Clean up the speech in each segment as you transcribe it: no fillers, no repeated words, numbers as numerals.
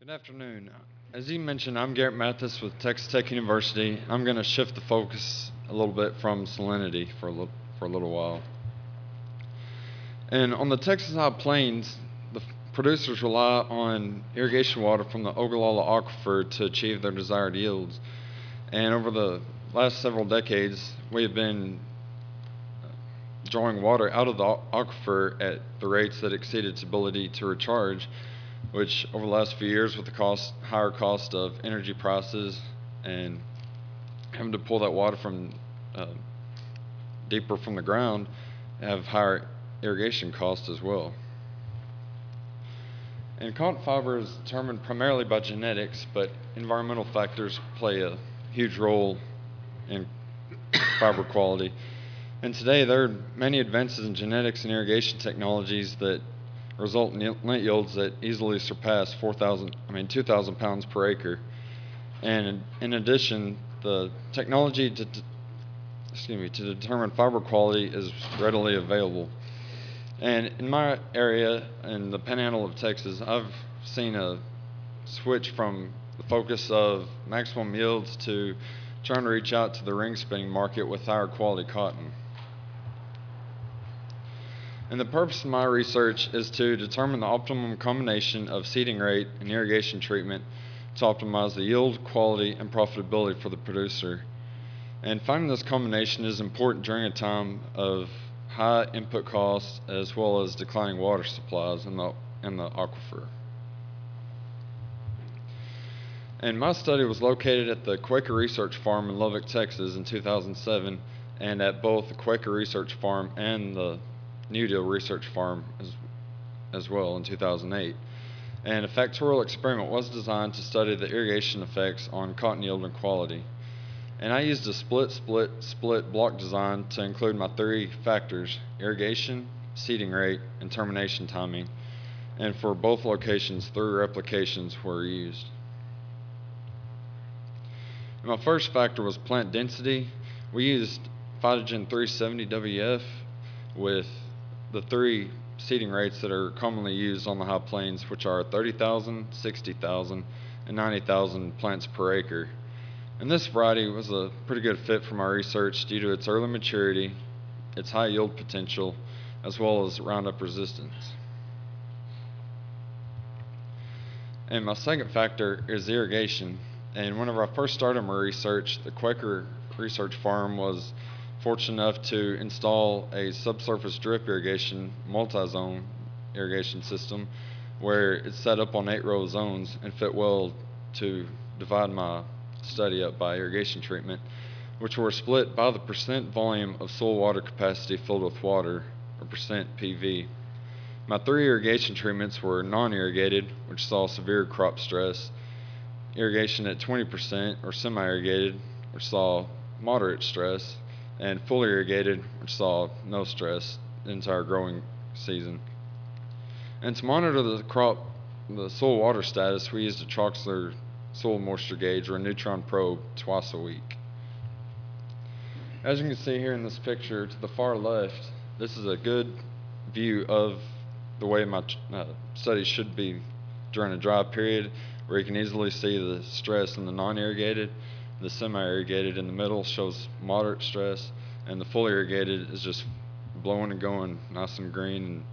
Good afternoon. As you mentioned, I'm Garrett Mathis with Texas Tech University. I'm going to shift the focus a little bit from salinity for a little while. And on the Texas High Plains, the producers rely on irrigation water from the Ogallala Aquifer to achieve their desired yields. And over the last several decades, we have been drawing water out of the aquifer at the rates that exceed its ability to recharge, which over the last few years, with the higher cost of energy prices and having to pull that water from uh, deeper from the ground, have higher irrigation costs as well. And cotton fiber is determined primarily by genetics, but environmental factors play a huge role in fiber quality. And today, there are many advances in genetics and irrigation technologies that result in lint yields that easily surpass 2,000 pounds per acre. And in addition, the technology to determine fiber quality is readily available. And in my area, in the Panhandle of Texas, I've seen a switch from the focus of maximum yields to trying to reach out to the ring spinning market with higher quality cotton. And the purpose of my research is to determine the optimum combination of seeding rate and irrigation treatment to optimize the yield, quality, and profitability for the producer. And finding this combination is important during a time of high input costs as well as declining water supplies in the aquifer. And my study was located at the Quaker Research Farm in Lubbock, Texas in 2007, and at both the Quaker Research Farm and the New Deal Research Farm as well in 2008. And a factorial experiment was designed to study the irrigation effects on cotton yield and quality. And I used a split block design to include my three factors: irrigation, seeding rate, and termination timing. And for both locations, three replications were used. And my first factor was plant density. We used Phytogen 370 WF with the three seeding rates that are commonly used on the high plains, which are 30,000, 60,000, and 90,000 plants per acre. And this variety was a pretty good fit for my research due to its early maturity, its high yield potential, as well as Roundup resistance. And my second factor is irrigation. And whenever I first started my research, the Quaker Research Farm was fortunate enough to install a subsurface drip irrigation multi-zone irrigation system where it's set up on 8-row zones and fit well to divide my study up by irrigation treatment, which were split by the percent volume of soil water capacity filled with water, or percent PV. My three irrigation treatments were non-irrigated, which saw severe crop stress, irrigation at 20%, or semi-irrigated, which saw moderate stress, and fully irrigated, which saw no stress the entire growing season. And to monitor the soil water status, we used a Troxler soil moisture gauge or a neutron probe twice a week. As you can see here in this picture to the far left, this is a good view of the way my study should be during a dry period, where you can easily see the stress in the non-irrigated. The semi-irrigated in the middle shows moderate stress, and the fully irrigated is just blowing and going nice and green.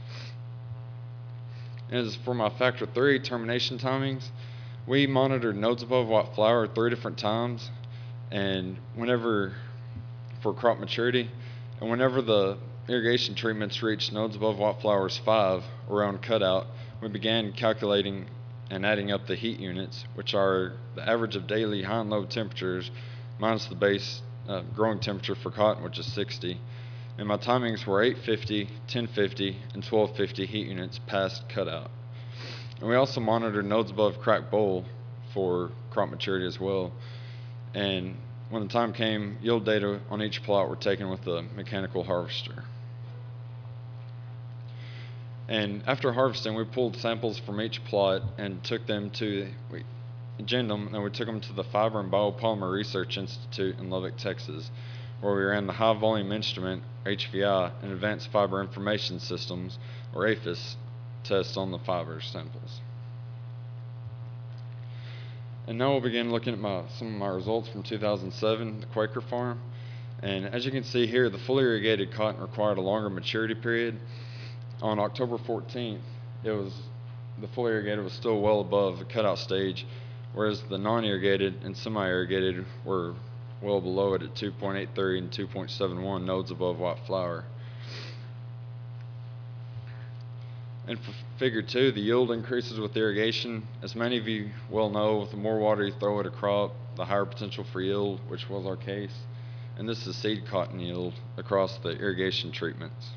And as for my factor 3 termination timings, we monitored nodes above white flower 3 different times, and whenever for crop maturity, and whenever the irrigation treatments reached nodes above white flowers 5 around cutout, we began calculating and adding up the heat units, which are the average of daily high and low temperatures minus the base growing temperature for cotton, which is 60. And my timings were 850, 1050, and 1250 heat units past cutout. And we also monitored nodes above cracked bowl for crop maturity as well. And when the time came, yield data on each plot were taken with a mechanical harvester. And after harvesting, we pulled samples from each plot and we ginned them, and we took them to the Fiber and Biopolymer Research Institute in Lubbock, Texas, where we ran the High Volume Instrument, HVI, and Advanced Fiber Information Systems, or APHIS, test on the fiber samples. And now we'll begin looking at some of my results from 2007, the Quaker farm. And as you can see here, the fully irrigated cotton required a longer maturity period. On October 14th, the fully irrigated was still well above the cutout stage, whereas the non-irrigated and semi-irrigated were well below it at 2.83 and 2.71 nodes above white flour. And for figure 2, the yield increases with irrigation. As many of you well know, the more water you throw at a crop, the higher potential for yield, which was our case. And this is seed cotton yield across the irrigation treatments.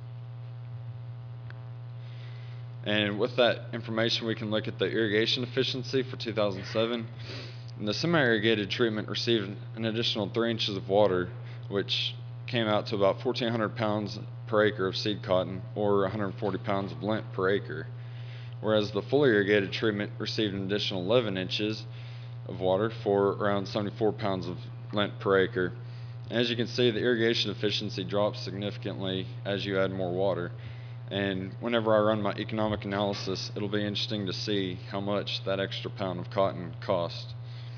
And with that information, we can look at the irrigation efficiency for 2007. And the semi-irrigated treatment received an additional 3 inches of water, which came out to about 1,400 pounds per acre of seed cotton, or 140 pounds of lint per acre. Whereas the fully irrigated treatment received an additional 11 inches of water for around 74 pounds of lint per acre. And as you can see, the irrigation efficiency drops significantly as you add more water. And whenever I run my economic analysis, it'll be interesting to see how much that extra pound of cotton cost.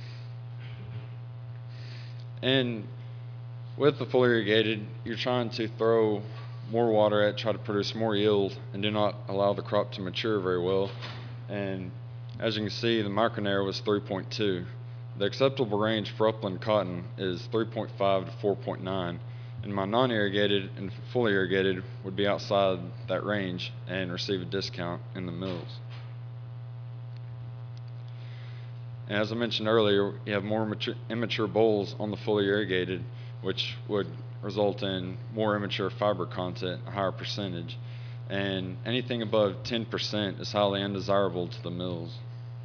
And with the fully irrigated, you're trying to throw more water at, try to produce more yield, and do not allow the crop to mature very well. And as you can see, the micron error was 3.2. The acceptable range for upland cotton is 3.5 to 4.9, and my non-irrigated and fully irrigated would be outside that range and receive a discount in the mills. And as I mentioned earlier, you have more immature bolls on the fully irrigated, which would result in more immature fiber content, a higher percentage. And anything above 10% is highly undesirable to the mills.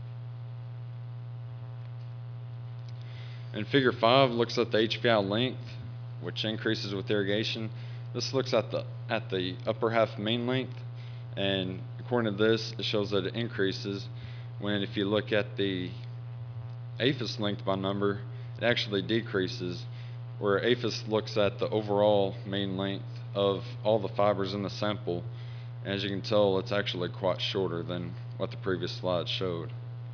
And figure 5 looks at the HPI length, which increases with irrigation. This looks at the upper half mean length, and according to this, it shows that it increases when, if you look at the APHIS length by number, it actually decreases, where APHIS looks at the overall mean length of all the fibers in the sample. As you can tell, it's actually quite shorter than what the previous slide showed.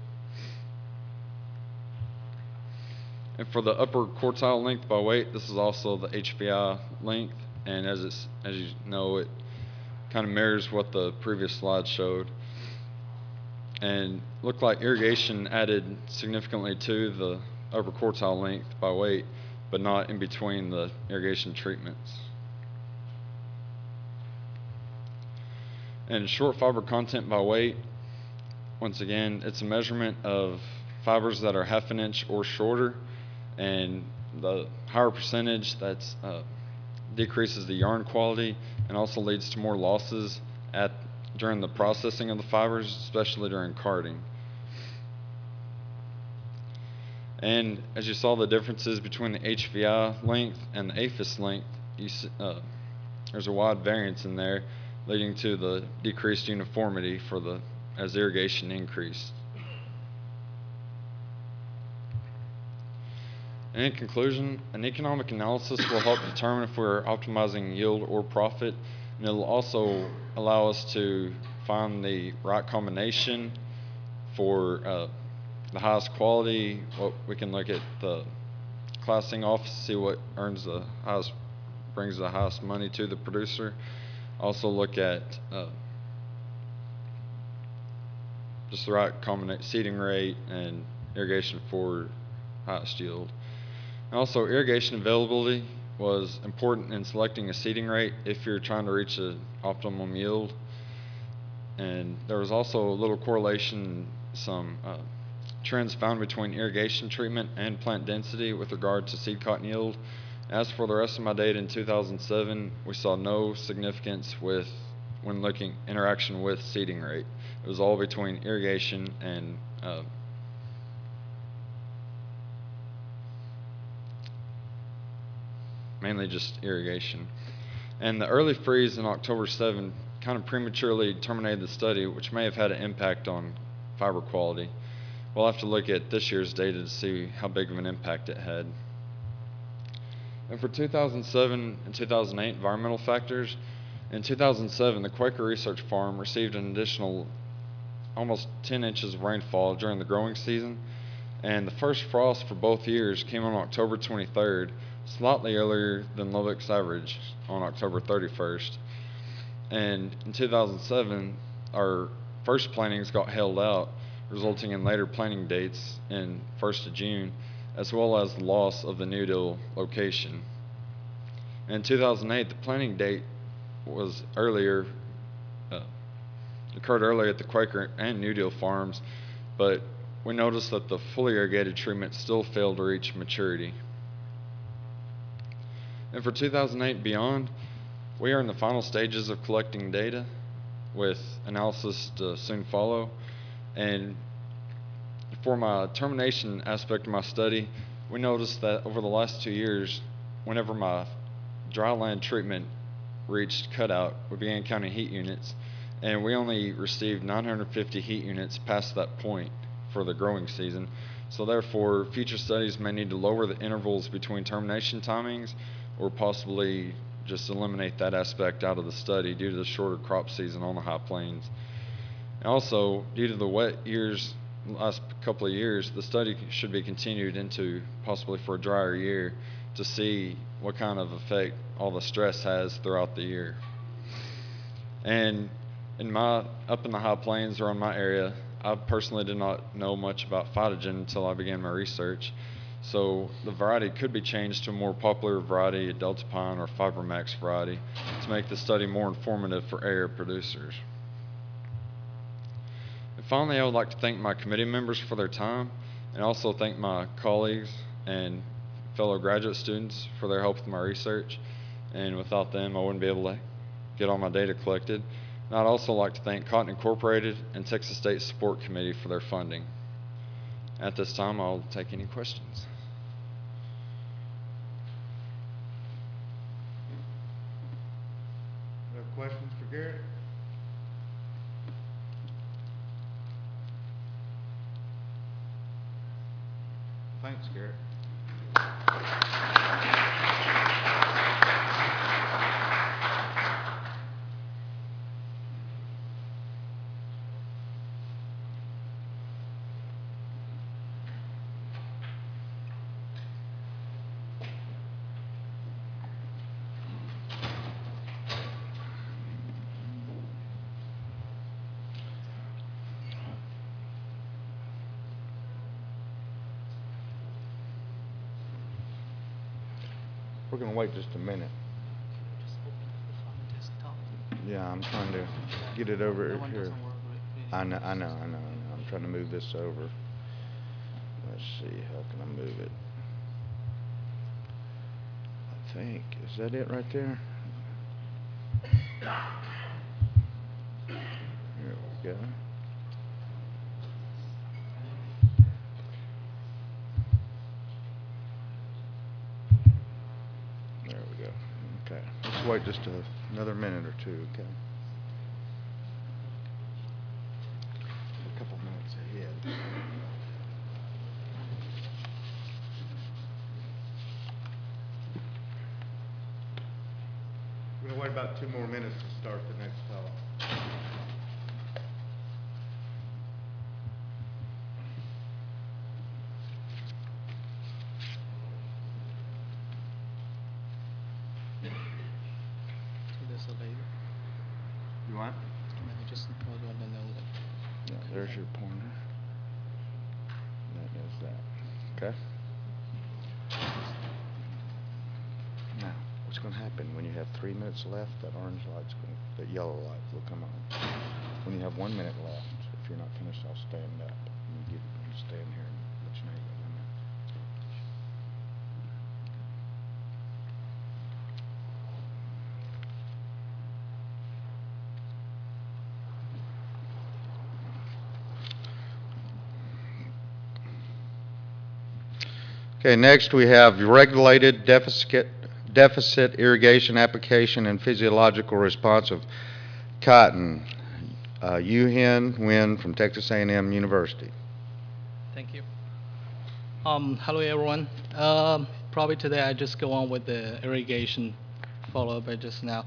And for the upper quartile length by weight, this is also the HPI length, and as you know, it kind of mirrors what the previous slide showed. And looked like irrigation added significantly to the upper quartile length by weight, but not in between the irrigation treatments. And short fiber content by weight, once again, it's a measurement of fibers that are half an inch or shorter, and the higher percentage that's decreases the yarn quality and also leads to more losses during the processing of the fibers, especially during carding. And as you saw the differences between the HVI length and the APHIS length, there's a wide variance in there, leading to the decreased uniformity as irrigation increased. And in conclusion, an economic analysis will help determine if we're optimizing yield or profit, and it'll also allow us to find the right combination for the highest quality. We can look at the classing off, see what brings the highest money to the producer. Also look at just the right seeding rate and irrigation for highest yield. And also, irrigation availability was important in selecting a seeding rate if you're trying to reach an optimum yield. And there was also a little correlation, some trends found between irrigation treatment and plant density with regard to seed cotton yield. As for the rest of my data in 2007, we saw no significance when looking interaction with seeding rate. It was all between irrigation and mainly just irrigation. And the early freeze in October 7 kind of prematurely terminated the study, which may have had an impact on fiber quality. We'll have to look at this year's data to see how big of an impact it had. And for 2007 and 2008 environmental factors, in 2007, the Quaker Research Farm received an additional almost 10 inches of rainfall during the growing season. And the first frost for both years came on October 23rd, slightly earlier than Lubbock's average on October 31st. And in 2007, our first plantings got held out, resulting in later planting dates in 1st of June, as well as the loss of the New Deal location. In 2008, the planting date was earlier, uh, occurred earlier at the Quaker and New Deal farms, but we noticed that the fully irrigated treatment still failed to reach maturity. And for 2008 and beyond, we are in the final stages of collecting data with analysis to soon follow. And for my termination aspect of my study, we noticed that over the last 2 years, whenever my dry land treatment reached cutout, we began counting heat units, and we only received 950 heat units past that point for the growing season. So therefore, future studies may need to lower the intervals between termination timings or possibly just eliminate that aspect out of the study due to the shorter crop season on the high plains. And also, due to the wet years, last couple of years, the study should be continued into possibly for a drier year to see what kind of effect all the stress has throughout the year. And up in the high plains around my area, I personally did not know much about phytogen until I began my research. So the variety could be changed to a more popular variety, a Delta Pine or Fibermax variety, to make the study more informative for area producers. And finally, I would like to thank my committee members for their time, and also thank my colleagues and fellow graduate students for their help with my research. And without them, I wouldn't be able to get all my data collected. And I'd also like to thank Cotton Incorporated and Texas State Support Committee for their funding. At this time, I'll take any questions. No questions for Garrett? Thanks, Garrett. We're gonna wait just a minute. Yeah, I'm trying to get it over here. I know. I'm trying to move this over. Let's see, how can I move it? I think, is that it right there? Here we go. There we go. Okay, let's wait just another minute or two, okay? A couple minutes ahead. We're gonna wait about 2 more minutes to start the next talk. You want? Yeah, there's your pointer. That is that. Okay? Now, what's going to happen when you have 3 minutes left? That orange light's going to, that yellow light will come on. When you have 1 minute left, if you're not finished, I'll stand up and stand here and let you know you got 1 minute. Okay, next we have regulated deficit irrigation application and physiological response of cotton. Yu-Hin Nguyen from Texas A&M University. Thank you. Hello, everyone. Probably today I just go on with the irrigation follow-up by just now.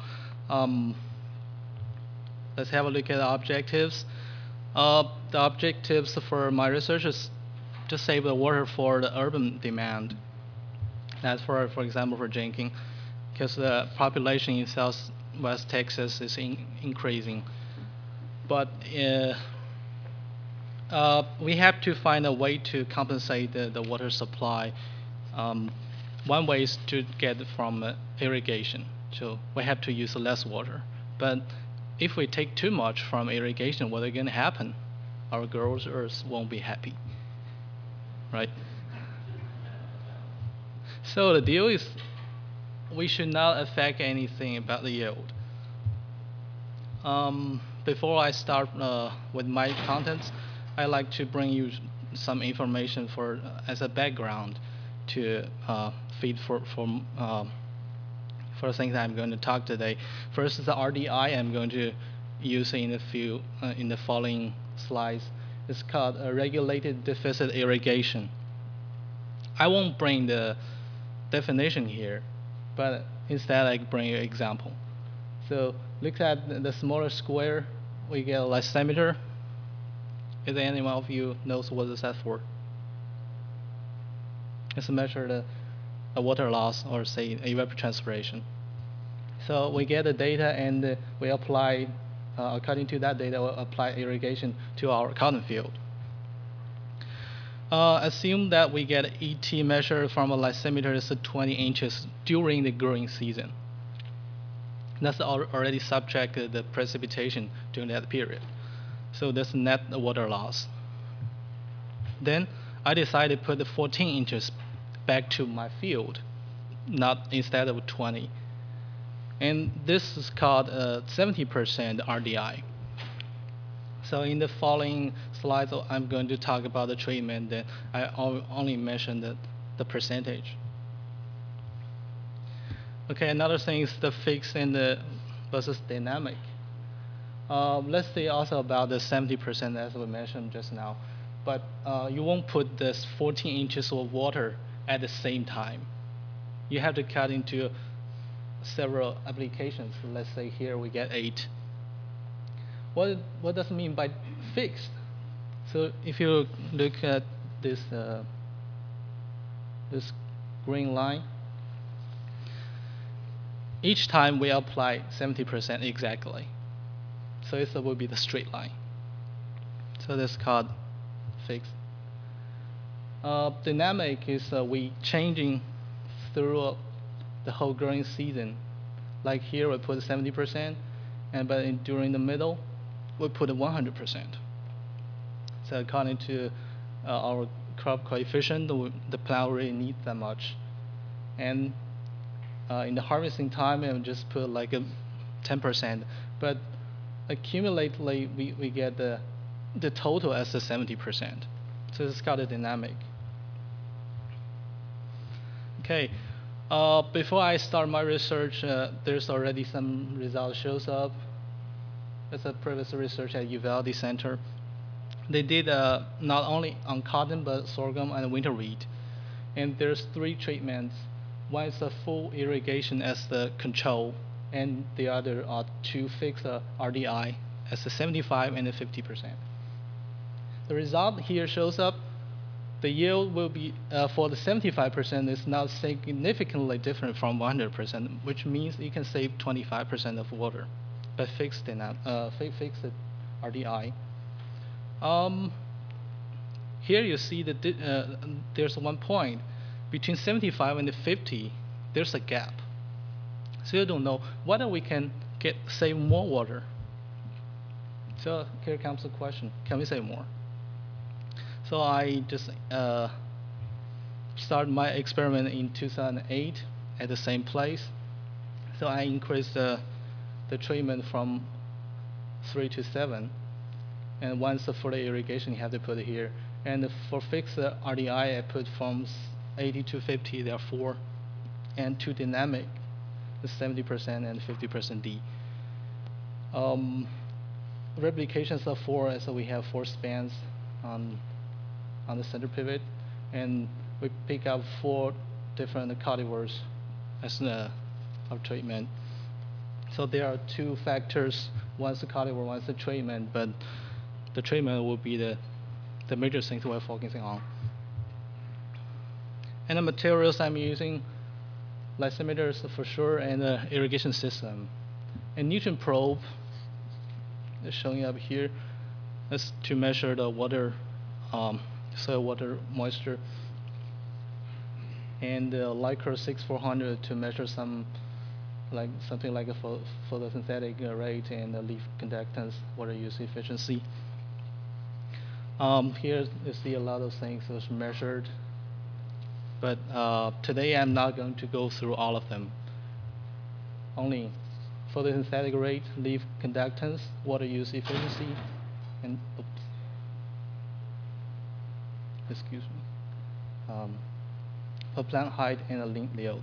Let's have a look at the objectives. The objectives for my research is to save the water for the urban demand. That's for example, for drinking, because the population in Southwest Texas is increasing. But we have to find a way to compensate the water supply. Um, One way is to get it from irrigation. So we have to use less water. But if we take too much from irrigation, what is going to happen? Our growers won't be happy, right? So the deal is we should not affect anything about the yield. Before I start with my contents, I like to bring you some information as a background to feed for the things I'm going to talk today. First is the RDI I'm going to use in the following slides. It's called regulated deficit irrigation. I won't bring the definition here, but instead I bring you an example. So look at the smaller square, we get a lysimeter. Is there anyone of you knows what is that for? It's to measure the water loss or say evapotranspiration. So we get the data and we apply, according to that data, we apply irrigation to our cotton field. Assume that we get ET measured from a lysimeter is 20 inches during the growing season. That's already subject to the precipitation during that period. So that's net water loss. Then I decided to put the 14 inches back to my field, not instead of 20. And this is called 70% RDI. So in the following slides, I'm going to talk about the treatment. That I only mentioned the percentage. Okay, another thing is the fixed and the versus dynamic. Let's say also about the 70% as we mentioned just now. But you won't put this 14 inches of water at the same time. You have to cut into several applications. Let's say here we get 8. What does it mean by fixed? So if you look at this this green line, each time we apply 70% exactly. So it will be the straight line. So that's called fixed. Dynamic is we changing through the whole growing season. Like here we put 70%, but during the middle we put 100%. So according to our crop coefficient, the plant really needs that much. And in the harvesting time, we just put like a 10%. But accumulatedly, we get the total as a 70%. So it's got a dynamic. Okay. Before I start my research, there's already some results shows up. It's a previous research at Uvalde Center. They did not only on cotton, but sorghum and winter wheat. And there's 3 treatments. One is a full irrigation as the control, and the other are 2 fixed RDI as the 75 and the 50%. The result here shows up. The yield will be, for the 75% is not significantly different from 100%, which means you can save 25% of water, but fixed RDI. Here you see that there's one point. Between 75 and 50, there's a gap. So you don't know whether we can save more water. So here comes the question, can we save more? So I just started my experiment in 2008 at the same place. So I increased the treatment from 3 to 7. And once for the irrigation, you have to put it here. And for fixed RDI, I put from 80 to 50, there are 4. And 2 dynamic, the 70% and 50% D. Replications of 4, so we have 4 spans on the center pivot, and we pick up 4 different cultivars as our treatment. So there are 2 factors. One's the cultivar, one's the treatment, but the treatment will be the major things we're focusing on. And the materials I'm using, lysimeters for sure, and the irrigation system. And Newton probe is showing up here. That's to measure the water, soil water moisture. And the Lycra 6400 to measure something like a photosynthetic rate and the leaf conductance, water use efficiency. Here you see a lot of things was measured, but today I'm not going to go through all of them. Only photosynthetic rate, leaf conductance, water use efficiency, and excuse me, for plant height and a length yield.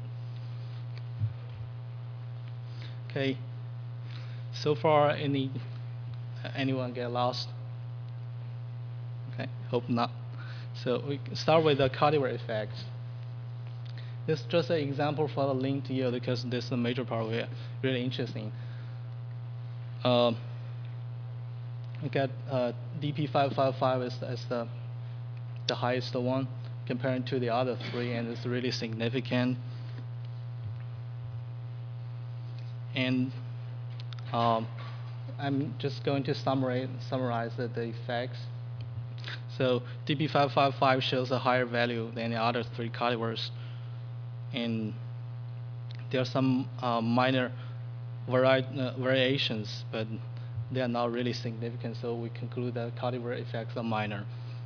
Okay. So far, anyone get lost? Okay, hope not. So we can start with the cultivar effect. This is just an example for the length yield because this is the major part we're really interesting. We got DP555 as the highest one compared to the other three, and it's really significant. And I'm just going to summarize the effects. So DP555 shows a higher value than the other three cultivars, and there are some minor variations, but they are not really significant, so we conclude that cultivar effects are minor.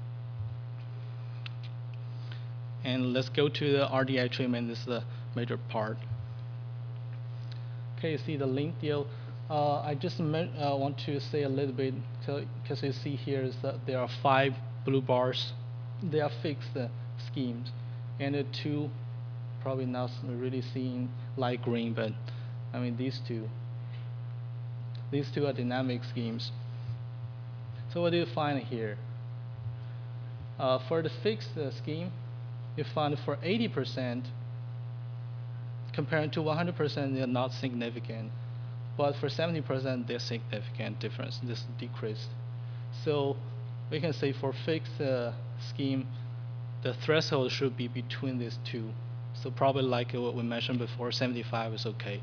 And let's go to the RDI treatment. This is the major part. Okay, you see the length yield. I just want to say a little bit, because you see here is that there are 5 blue bars. They are fixed schemes, and the 2 probably not really seeing light green, but I mean these two are dynamic schemes. So what do you find here? For the fixed scheme, you find for 80%, compared to 100%, they're not significant. But for 70%, there's significant difference. This decreased. So we can say for fixed scheme, the threshold should be between these two. So probably like what we mentioned before, 75 is okay.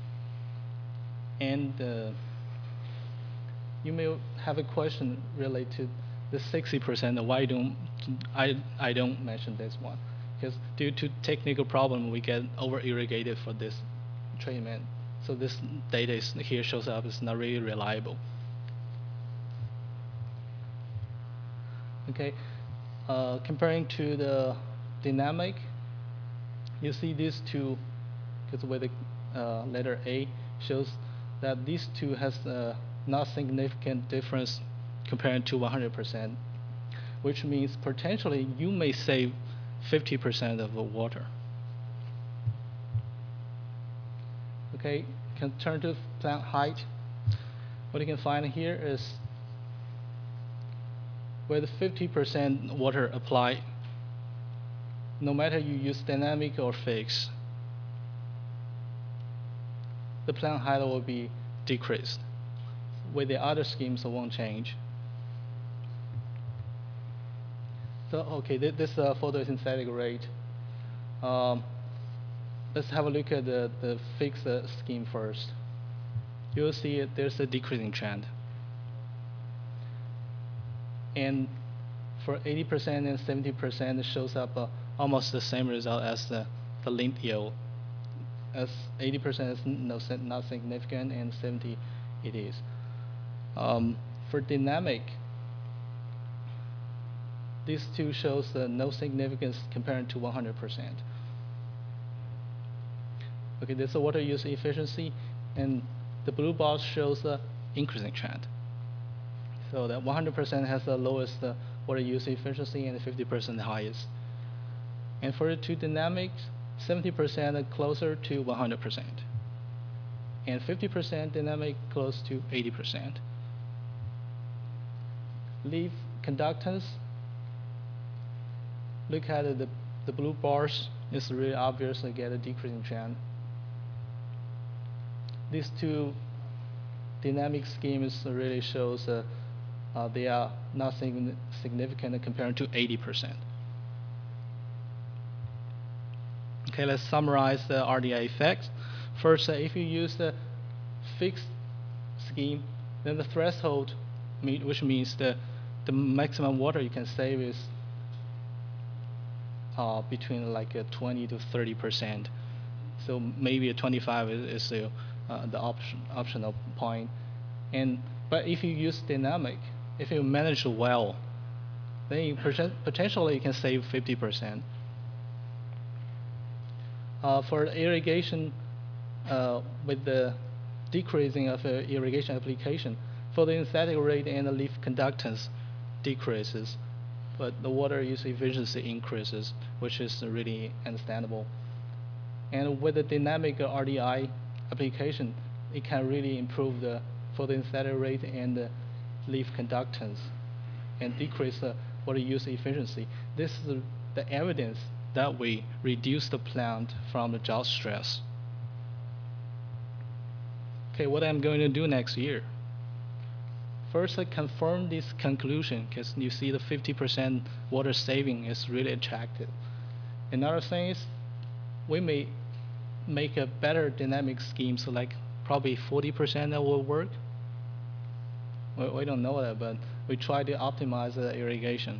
And you may have a question related to the 60%. Why don't I don't mention this one? Because due to technical problem, we get over-irrigated for this treatment. So this data here shows up is not really reliable. Okay, comparing to the dynamic, you see these two, because with the letter A shows that these two has not significant difference compared to 100%, which means potentially you may save 50% of the water. Okay, can turn to plant height. What you can find here is with 50% water applied, no matter you use dynamic or fixed, the plant height will be decreased. With the other schemes, it won't change. So, okay, this is a photosynthetic rate. Let's have a look at the fixed scheme first. You'll see there's a decreasing trend. And for 80% and 70%, it shows up almost the same result as the length yield. As 80% is not significant, and 70 it is. For dynamic, these two shows no significance compared to 100%. Okay, this is water use efficiency, and the blue box shows the increasing trend. So that 100% has the lowest water use efficiency and 50% the highest. And for the two dynamics, 70% are closer to 100%, and 50% dynamic close to 80%. Leaf conductance, look at the blue bars. It's really obvious to get a decreasing trend. These two dynamic schemes really shows they are not significant compared to 80%. Okay, let's summarize the RDI effects. First, if you use the fixed scheme, then the threshold, which means the maximum water you can save is between like 20 to 30%. So maybe a 25 is the optional point. But if you use dynamic, if you manage well, then you potentially you can save 50%. For irrigation, with the decreasing of irrigation application, photosynthetic rate and the leaf conductance decreases, but the water use efficiency increases, which is really understandable. And with the dynamic RDI application, it can really improve the photosynthetic rate and the leaf conductance and decrease the water use efficiency. This is the evidence that we reduce the plant from the drought stress. Okay, what I'm going to do next year. First, I confirm this conclusion because you see the 50% water saving is really attractive. Another thing is we may make a better dynamic scheme, so like probably 40% that will work. We don't know that, but we try to optimize the irrigation.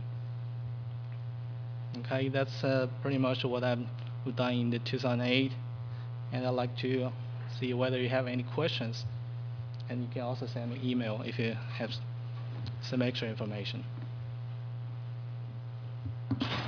Okay, that's pretty much what I've done in the 2008, and I'd like to see whether you have any questions, and you can also send me email if you have some extra information. We have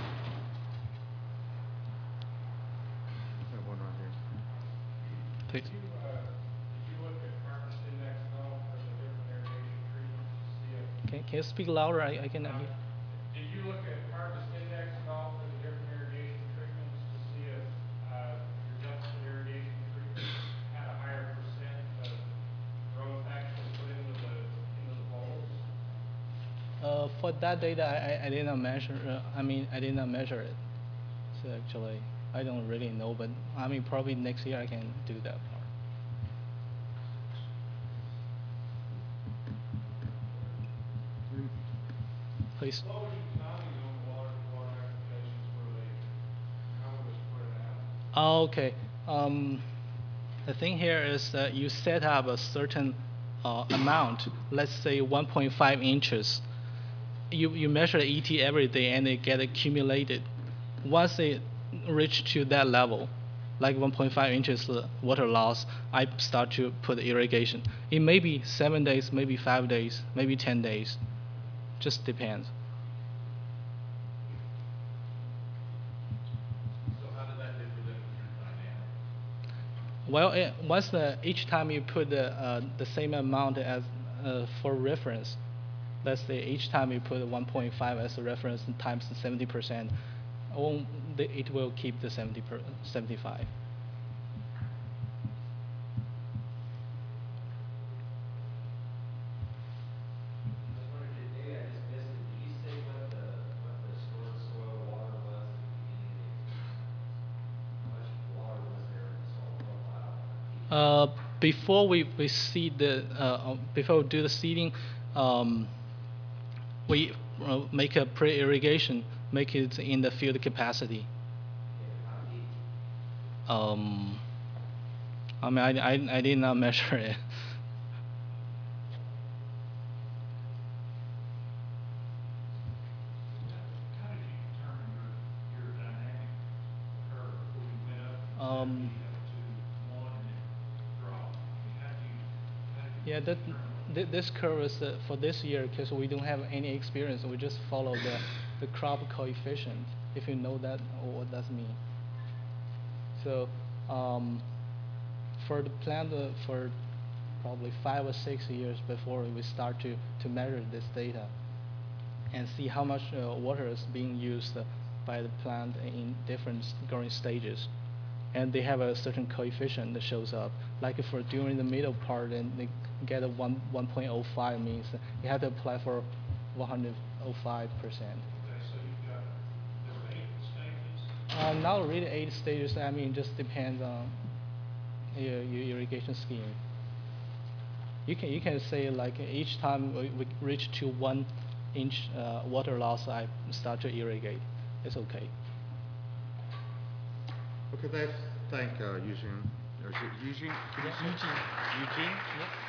one right here. Please. Did you look at harvest index at all for the different irrigation treatments to see if? Can you speak louder? I cannot hear. Did you look at harvest index at all for the different irrigation treatments to see if your deficit irrigation treatment had a higher percent of growth actually put into the bowls? For that data, I did not measure. I did not measure it. So actually, I don't really know. But I mean, probably next year I can do that part. Please. What would you tell me on the water applications how it was spread out? Okay. The thing here is that you set up a certain amount, let's say 1.5 inches. You measure ET every day and it get accumulated. Once it reach to that level, like 1.5 inches water loss, I start to put irrigation. It may be 7 days, maybe 5 days, maybe 10 days. Just depends. So how did that differ than dynamic? Well, once each time you put the same amount as for reference, let's say each time you put 1.5 as a reference times 70%, it will keep the 75. Before we seed before we do the seeding, we make a pre-irrigation, make it in the field capacity. I did not measure it. How did you determine your dynamic curve when you went up Um, from 70 up to 1 and then dropped? I mean, how did you Yeah, determine? this curve is for this year because we don't have any experience. We just follow the crop coefficient. If you know that, or what does mean. So for the plant for probably 5 or 6 years before we start to measure this data and see how much water is being used by the plant in different growing stages. And they have a certain coefficient that shows up. Like for during the middle part, and they get a 1.05 means you have to apply for 105%. Okay, so you've got the 8 stages? Not really 8 stages. I mean, just depends on your irrigation scheme. You can say like each time we reach to 1 inch water loss, I start to irrigate. It's okay. Okay, let's thank Eugene. Or is it Eugene? Eugene. Eugene?